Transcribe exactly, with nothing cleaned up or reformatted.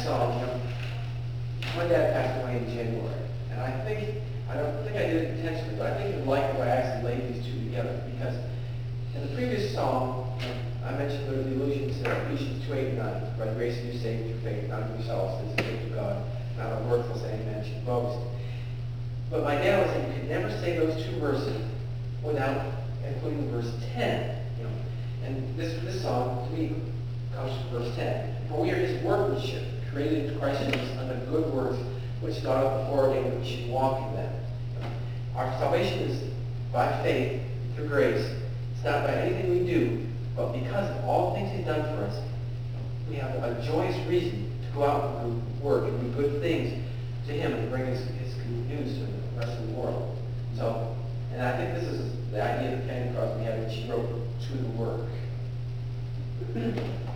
next song, you know, my dad passed away in January, and I think, I don't think I did it intentionally, but I think you like the way I actually laid these two together, because in the previous song, you know, I mentioned there the allusion to Ephesians two eight and nine, by grace you saved through faith, not of yourselves, it's the gift of God, not of worthless any man should boast. But my dad was saying you could never say those two verses without including verse ten, you know. And this this song, to me, comes from verse ten. For we are his workmanship, created in Christ Jesus unto good works, which God hath before ordained that we should walk in them. Our salvation is by faith, through grace. It's not by anything we do, but because of all the things he's done for us, we have a joyous reason to go out and do work and do good things to him and bring his, his good news to the rest of the world. So, and I think this is the idea that Fanny Crosby had when she wrote To the Work.